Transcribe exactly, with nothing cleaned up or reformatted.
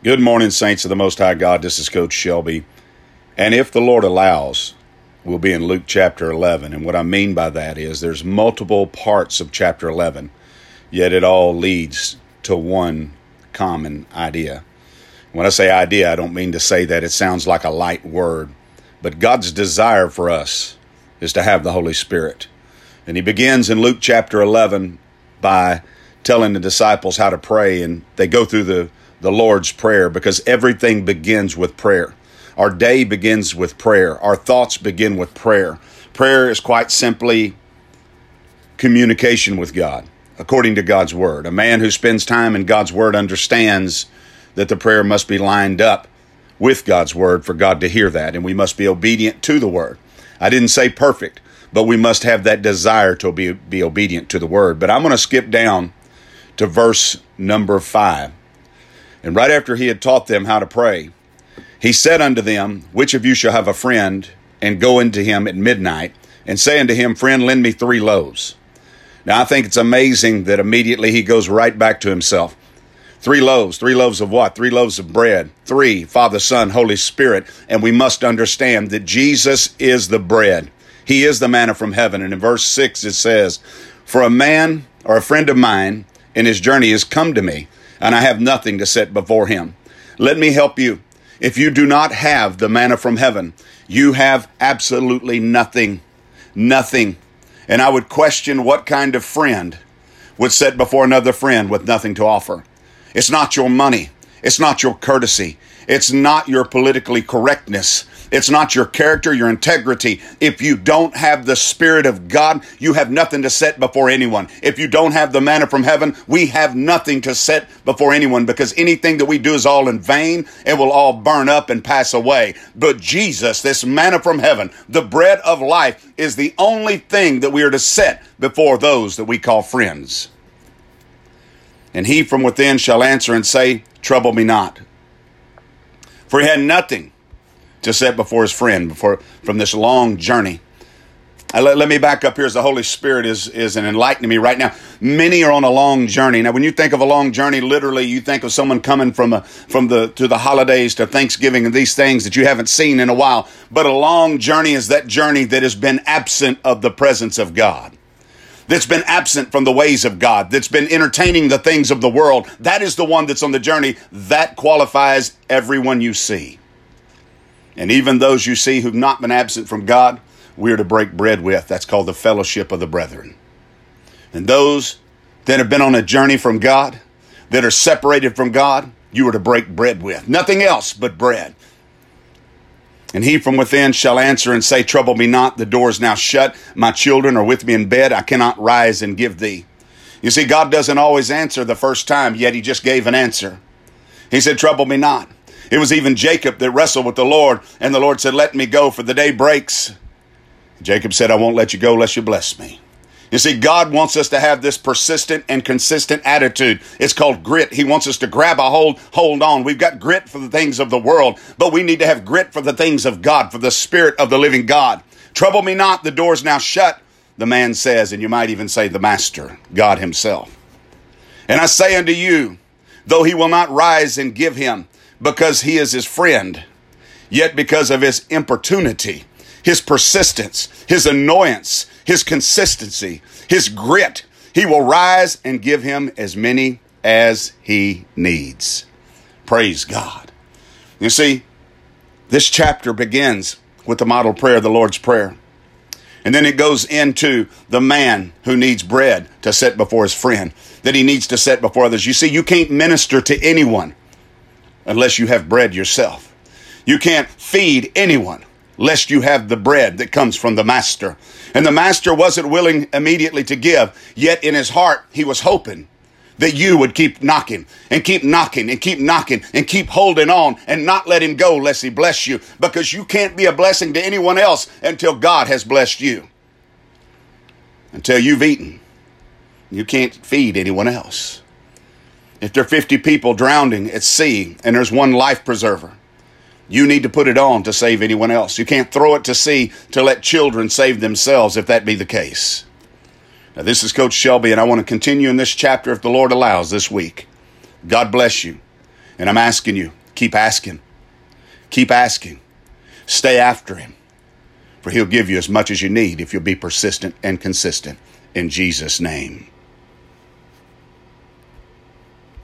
Good morning, saints of the Most High God. This is Coach Shelby. And if the Lord allows, we'll be in Luke chapter eleven. And what I mean by that is there's multiple parts of chapter eleven, yet it all leads to one common idea. When I say idea, I don't mean to say that it sounds like a light word, but God's desire for us is to have the Holy Spirit. And he begins in Luke chapter eleven by telling the disciples how to pray, and they go through the the Lord's Prayer, because everything begins with prayer. Our day begins with prayer. Our thoughts begin with prayer. Prayer is quite simply communication with God, according to God's Word. A man who spends time in God's Word understands that the prayer must be lined up with God's Word for God to hear that, and we must be obedient to the Word. I didn't say perfect, but we must have that desire to be, be obedient to the Word. But I'm going to skip down to verse number five. And right after he had taught them how to pray, he said unto them, Which of you shall have a friend, and go into him at midnight, and say unto him, Friend, lend me three loaves. Now I think it's amazing that immediately he goes right back to himself. Three loaves. Three loaves of what? Three loaves of bread. Three, Father, Son, Holy Spirit. And we must understand that Jesus is the bread. He is the manna from heaven. And in verse six it says, For a man or a friend of mine in his journey has come to me, and I have nothing to set before him. Let me help you. If you do not have the manna from heaven, you have absolutely nothing. Nothing. And I would question what kind of friend would set before another friend with nothing to offer. It's not your money. It's not your courtesy. It's not your politically correctness. It's not your character, your integrity. If you don't have the Spirit of God, you have nothing to set before anyone. If you don't have the manna from heaven, we have nothing to set before anyone, because anything that we do is all in vain. It will all burn up and pass away. But Jesus, this manna from heaven, the bread of life, is the only thing that we are to set before those that we call friends. And he from within shall answer and say, Trouble me not. For he had nothing to set before his friend before from this long journey. Uh, let, let me back up here as the Holy Spirit is, is enlightening me right now. Many are on a long journey. Now, when you think of a long journey, literally, you think of someone coming from a, from the to the holidays to Thanksgiving and these things that you haven't seen in a while. But a long journey is that journey that has been absent of the presence of God, that's been absent from the ways of God, that's been entertaining the things of the world. That is the one that's on the journey. That qualifies everyone you see. And even those you see who've not been absent from God, we're to break bread with. That's called the fellowship of the brethren. And those that have been on a journey from God, that are separated from God, you are to break bread with. Nothing else but bread. And he from within shall answer and say, Trouble me not, the door is now shut. My children are with me in bed. I cannot rise and give thee. You see, God doesn't always answer the first time, yet he just gave an answer. He said, Trouble me not. It was even Jacob that wrestled with the Lord, and the Lord said, Let me go, for the day breaks. Jacob said, I won't let you go unless you bless me. You see, God wants us to have this persistent and consistent attitude. It's called grit. He wants us to grab a hold, hold on. We've got grit for the things of the world, but we need to have grit for the things of God, for the Spirit of the living God. Trouble me not, the door's now shut, the man says, and you might even say the Master, God himself. And I say unto you, though he will not rise and give him, because he is his friend, yet because of his importunity, his persistence, his annoyance, his consistency, his grit, he will rise and give him as many as he needs. Praise God. You see, this chapter begins with the model prayer, the Lord's Prayer. And then it goes into the man who needs bread to set before his friend, that he needs to set before others. You see, you can't minister to anyone unless you have bread yourself. You can't feed anyone lest you have the bread that comes from the Master. And the Master wasn't willing immediately to give, yet in his heart he was hoping that you would keep knocking and keep knocking and keep knocking and keep holding on and not let him go lest he bless you, because you can't be a blessing to anyone else until God has blessed you. Until you've eaten, you can't feed anyone else. If there are fifty people drowning at sea and there's one life preserver, you need to put it on to save anyone else. You can't throw it to sea to let children save themselves if that be the case. Now, this is Coach Shelby, and I want to continue in this chapter, if the Lord allows, this week. God bless you. And I'm asking you, keep asking. Keep asking. Stay after him. For he'll give you as much as you need if you'll be persistent and consistent. In Jesus' name.